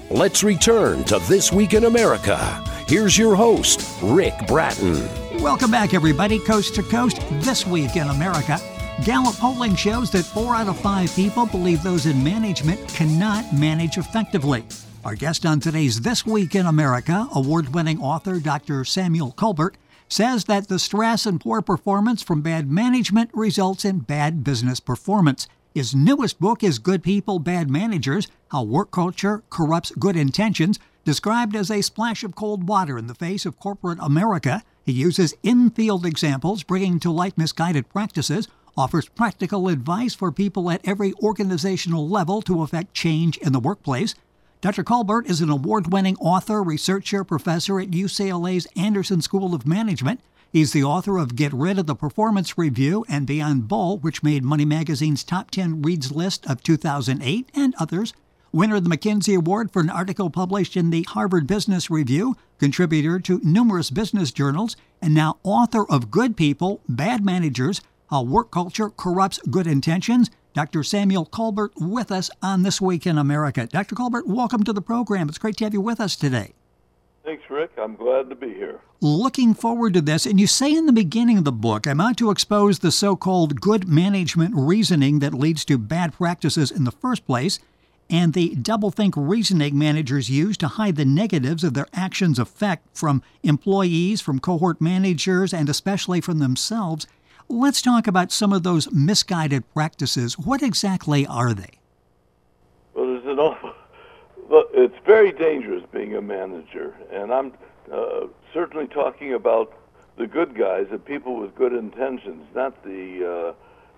Let's return to This Week in America. Here's your host, Rick Bratton. Welcome back, everybody, coast to coast. This Week in America. Gallup polling shows that 4 out of 5 people believe those in management cannot manage effectively. Our guest on today's This Week in America, award-winning author Dr. Samuel Colbert, says that the stress and poor performance from bad management results in bad business performance. His newest book is Good People, Bad Managers: How Work Culture Corrupts Good Intentions. Described as a splash of cold water in the face of corporate America, he uses in-field examples, bringing to light misguided practices, offers practical advice for people at every organizational level to effect change in the workplace. Dr. Colbert is an award-winning author, researcher, professor at UCLA's Anderson School of Management. He's the author of Get Rid of the Performance Review and Beyond Bull, which made Money Magazine's Top 10 Reads list of 2008, and others. Winner of the McKinsey Award for an article published in the Harvard Business Review, contributor to numerous business journals, and now author of Good People, Bad Managers: How Work Culture Corrupts Good Intentions. Dr. Samuel Colbert with us on This Week in America. Dr. Colbert, welcome to the program. It's great to have you with us today. Thanks, Rick. I'm glad to be here. Looking forward to this. And you say in the beginning of the book, I'm out to expose the so-called good management reasoning that leads to bad practices in the first place, and the doublethink reasoning managers use to hide the negatives of their actions' effect from employees, from cohort managers, and especially from themselves. Let's talk about some of those misguided practices. What exactly are they? Well, there's an awful... Look, it's very dangerous being a manager, and I'm certainly talking about the good guys, the people with good intentions, not the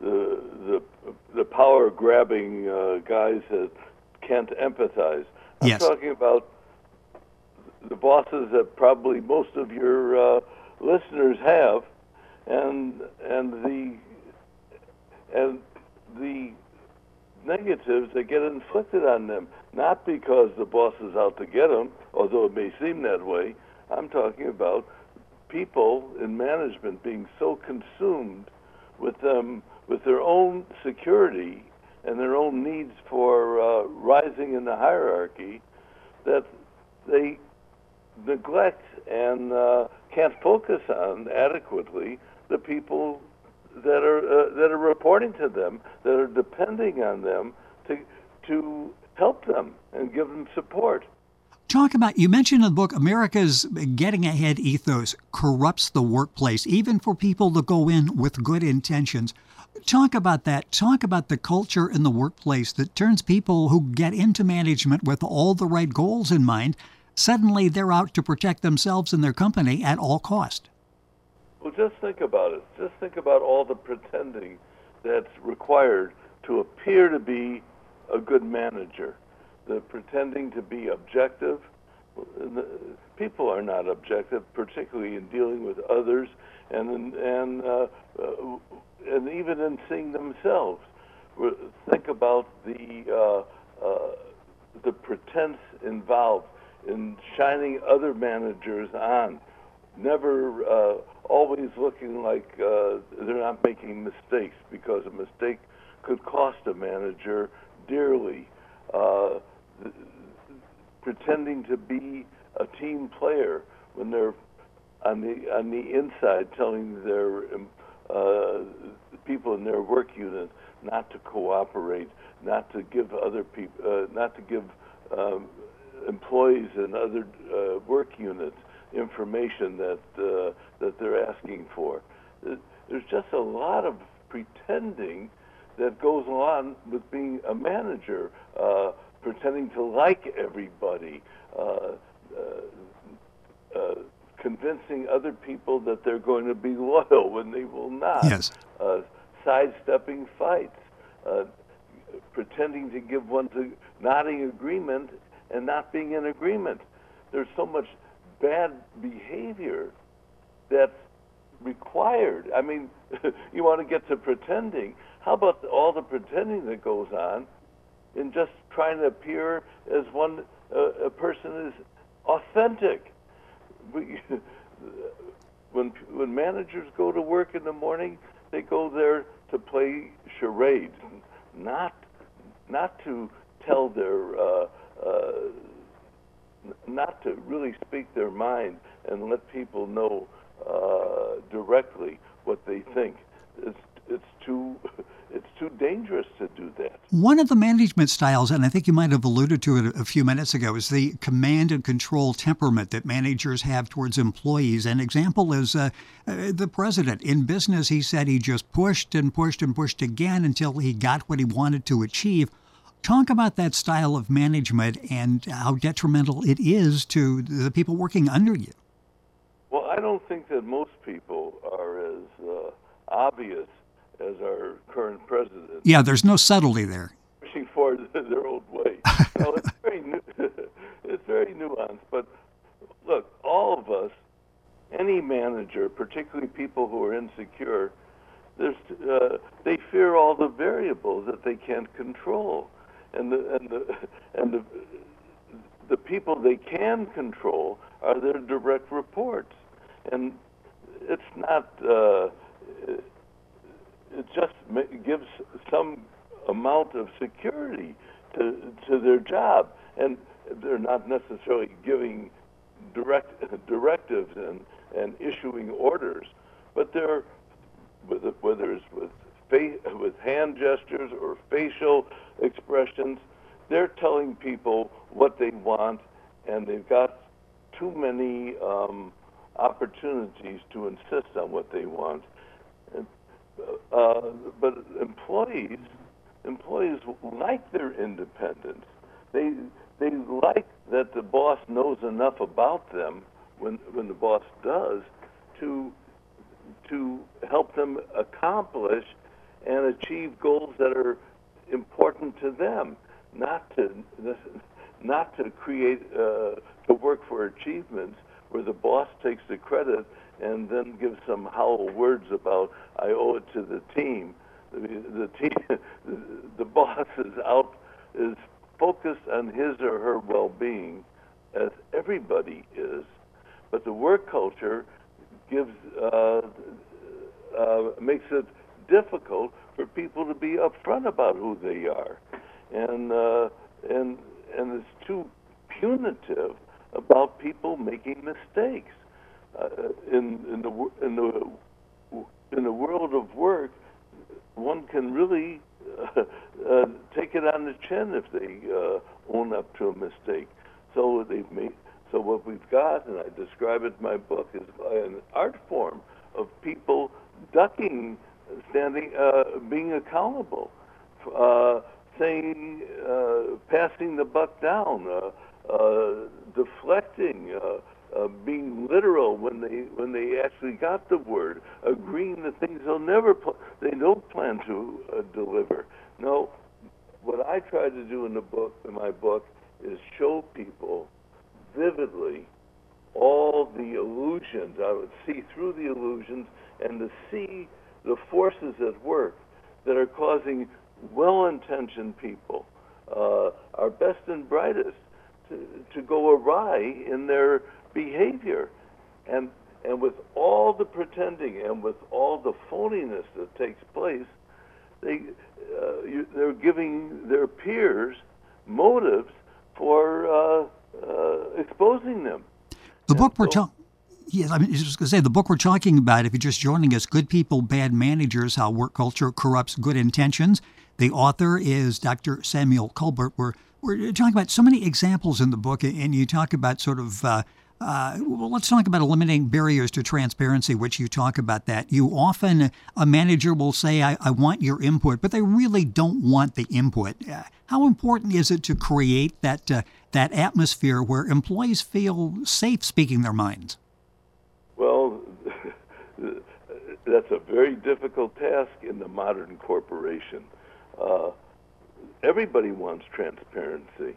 power-grabbing guys that can't empathize. I'm Yes. talking about the bosses that probably most of your listeners have, and the negatives that get inflicted on them, not because the boss is out to get them, although it may seem that way. I'm talking about people in management being so consumed with their own security and their own needs for rising in the hierarchy that they neglect and can't focus on adequately the people that are reporting to them, that are depending on them to help them and give them support. Talk about, you mentioned in the book, America's getting ahead ethos corrupts the workplace, even for people to go in with good intentions. Talk about that. Talk about the culture in the workplace that turns people who get into management with all the right goals in mind, suddenly they're out to protect themselves and their company at all cost. Well, just think about it. Just think about all the pretending that's required to appear to be a good manager. The pretending to be objective. People are not objective, particularly in dealing with others, and even in seeing themselves. Think about the pretense involved in shining other managers on. Never always looking like they're not making mistakes, because a mistake could cost a manager dearly. Pretending to be a team player when they're on the inside, telling their people in their work unit not to cooperate, not to give other people, not to give employees in other work units information that they're asking for. There's just a lot of pretending that goes on with being a manager, pretending to like everybody, convincing other people that they're going to be loyal when they will not, Yes. Sidestepping fights, pretending to give one to nodding agreement and not being in agreement. There's so much bad behavior that's required. I mean, you want to get to pretending. How about all the pretending that goes on in just trying to appear as a person is authentic? When managers go to work in the morning, they go there to play charades, not to tell their not to really speak their mind and let people know directly what they think. It's too dangerous to do that. One of the management styles, and I think you might have alluded to it a few minutes ago, is the command and control temperament that managers have towards employees. An example is the president. In business, he said he just pushed and pushed and pushed again until he got what he wanted to achieve. Talk about that style of management and how detrimental it is to the people working under you. Well, I don't think that most people are as obvious as our current president. Yeah, there's no subtlety there. Pushing for their old way. It's very nuanced. But look, all of us, any manager, particularly people who are insecure, they fear all the variables that they can't control, and the people they can control are their direct reports, and it's not. It just gives some amount of security to their job, and they're not necessarily giving directives and issuing orders, but they're whether it's with hand gestures or facial expressions, they're telling people what they want, and they've got too many opportunities to insist on what they want. But employees like their independence. They like that the boss knows enough about them when the boss does to help them accomplish and achieve goals that are important to them, not to create to work for achievements where the boss takes the credit and then gives some hollow words about I owe it to the team. The team, the boss is focused on his or her well-being, as everybody is, but the work culture makes it difficult for people to be upfront about who they are, and it's too punitive about people making mistakes. In the world of work, one can really take it on the chin if they own up to a mistake. So what we've got, and I describe it in my book, is an art form of people ducking, being accountable, saying, passing the buck down, deflecting, being literal when they actually got the word, agreeing that things they don't plan to deliver. No, what I try to do in my book, is show people vividly all the illusions. I would see through the illusions and to see the forces at work that are causing well-intentioned people, our best and brightest, to go awry in their behavior, and with all the pretending and with all the phoniness that takes place, they're giving their peers motives for exposing them. The book we're talking. Yes, I was just going to say, the book we're talking about, if you're just joining us, Good People, Bad Managers, How Work Culture Corrupts Good Intentions. The author is Dr. Samuel Colbert. We're talking about so many examples in the book, and you talk about sort of, well, let's talk about eliminating barriers to transparency, which you talk about that. You often, a manager will say, I want your input, but they really don't want the input. How important is it to create that atmosphere where employees feel safe speaking their minds? Well, that's a very difficult task in the modern corporation. Everybody wants transparency,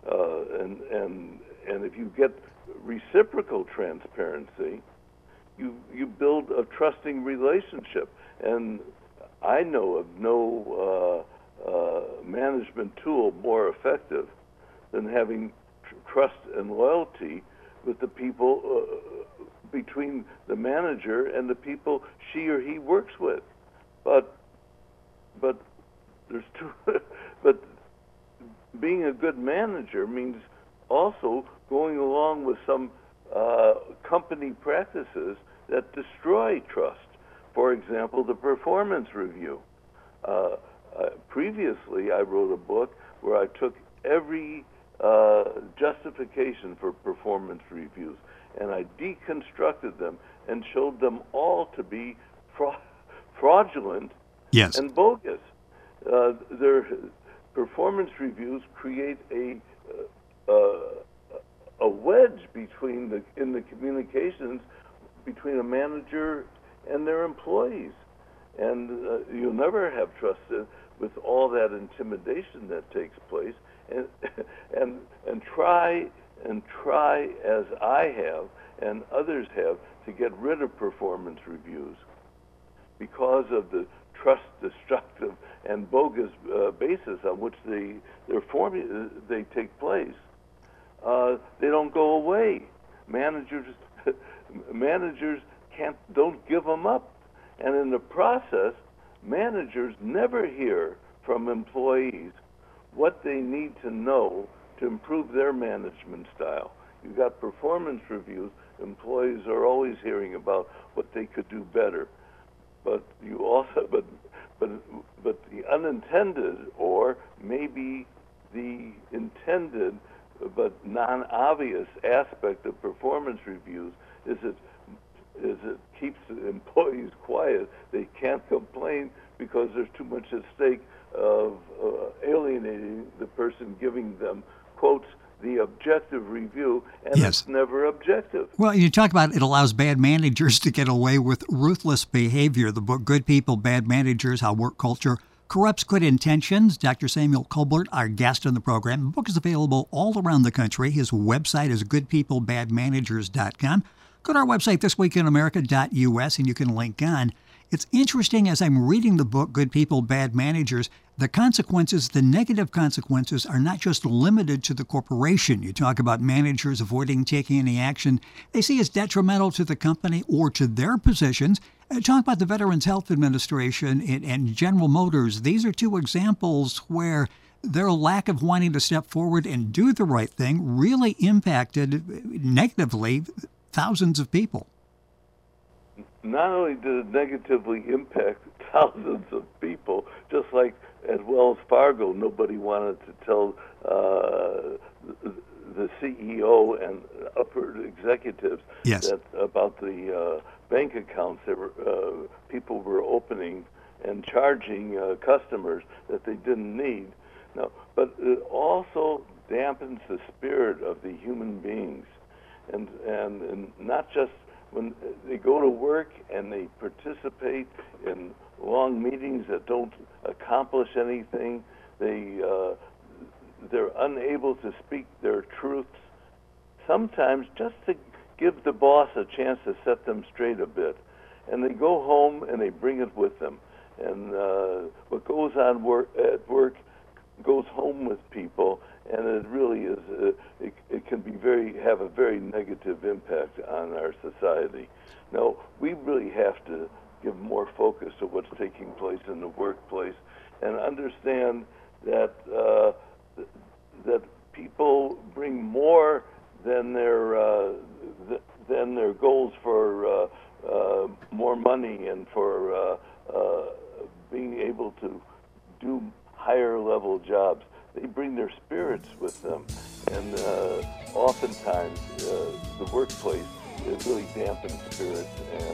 and if you get reciprocal transparency, you build a trusting relationship. And I know of no management tool more effective than having trust and loyalty with the people between the manager and the people she or he works with. But there's two. But being a good manager means also going along with some company practices that destroy trust. For example, the performance review. Previously, I wrote a book where I took every justification for performance reviews and I deconstructed them and showed them all to be fraudulent and bogus. Their performance reviews create a wedge in the communications between a manager and their employees, and you'll never have trust with all that intimidation that takes place. And try as I have and others have to get rid of performance reviews because of the trust destructive and bogus basis on which they take place. They don't go away. Managers don't give them up, and in the process, managers never hear from employees what they need to know to improve their management style. You've got performance reviews. Employees are always hearing about what they could do better, but the unintended, or maybe the intended but non-obvious aspect of performance reviews is it keeps the employees quiet. They can't complain because there's too much at stake of alienating the person giving them, quotes, the objective review, and it's never objective. Well, you talk about it allows bad managers to get away with ruthless behavior. The book, Good People, Bad Managers, How Work Culture Corrupts Good Intentions. Dr. Samuel Colbert, our guest on the program. The book is available all around the country. His website is goodpeoplebadmanagers.com. Go to our website, thisweekinamerica.us, and you can link on. It's interesting as I'm reading the book, Good People, Bad Managers, the consequences, the negative consequences, are not just limited to the corporation. You talk about managers avoiding taking any action they see as detrimental to the company or to their positions. Talk about the Veterans Health Administration and General Motors. These are two examples where their lack of wanting to step forward and do the right thing really impacted negatively thousands of people. Not only did it negatively impact thousands of people, just like at Wells Fargo, nobody wanted to tell the CEO and upper executives that about the bank accounts that people were opening and charging customers that they didn't need. No, but it also dampens the spirit of the human beings, and not just when they go to work and they participate in long meetings that don't accomplish anything. They're unable to speak their truths, sometimes just to give the boss a chance to set them straight a bit. And they go home and they bring it with them. And what goes on at work goes home with people, and it really is. It can be have a very negative impact on our society. Now, we really have to give more focus to what's taking place in the workplace, and understand that that people bring more than their goals for more money and for being able to do higher level jobs. They bring their spirits with them, and oftentimes the workplace, it really dampens spirits,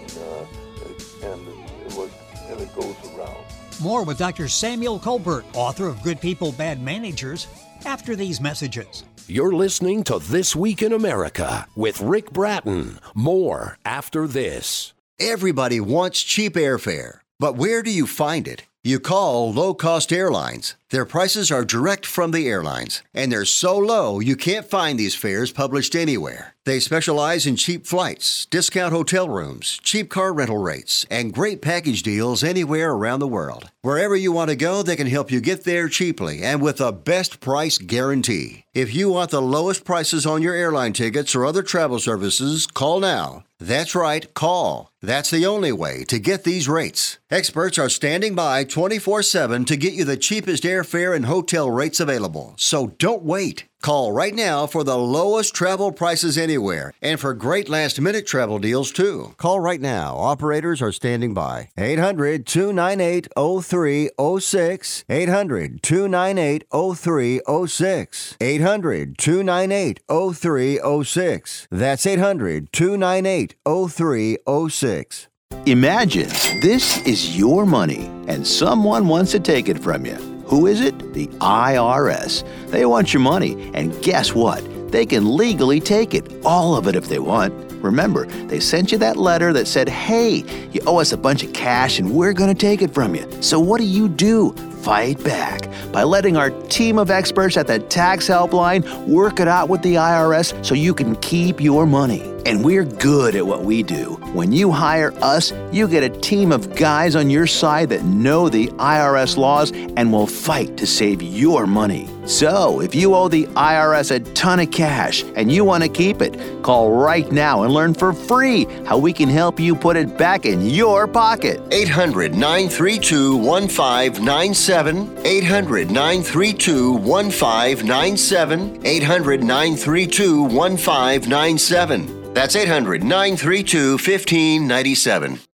and it goes around. More with Dr. Samuel Colbert, author of Good People, Bad Managers, after these messages. You're listening to This Week in America with Rick Bratton. More after this. Everybody wants cheap airfare, but where do you find it? You call Low Cost Airlines. Their prices are direct from the airlines, and they're so low you can't find these fares published anywhere. They specialize in cheap flights, discount hotel rooms, cheap car rental rates, and great package deals anywhere around the world. Wherever you want to go, they can help you get there cheaply and with a best price guarantee. If you want the lowest prices on your airline tickets or other travel services, call now. That's right, call. That's the only way to get these rates. Experts are standing by 24/7 to get you the cheapest airfare airfare and hotel rates available, so don't wait. Call right now for the lowest travel prices anywhere and for great last-minute travel deals, too. Call right now. Operators are standing by. 800-298-0306. 800-298-0306. 800-298-0306. That's 800-298-0306. Imagine this is your money and someone wants to take it from you. Who is it? The IRS. They want your money, and guess what? They can legally take it, all of it if they want. Remember, they sent you that letter that said, hey, you owe us a bunch of cash and we're going to take it from you. So what do? Fight back by letting our team of experts at the Tax Helpline work it out with the IRS so you can keep your money. And we're good at what we do. When you hire us, you get a team of guys on your side that know the IRS laws and will fight to save your money. So, if you owe the IRS a ton of cash and you want to keep it, call right now and learn for free how we can help you put it back in your pocket. 800-932-1597. 800-932-1597. 800-932-1597. That's 800-932-1597.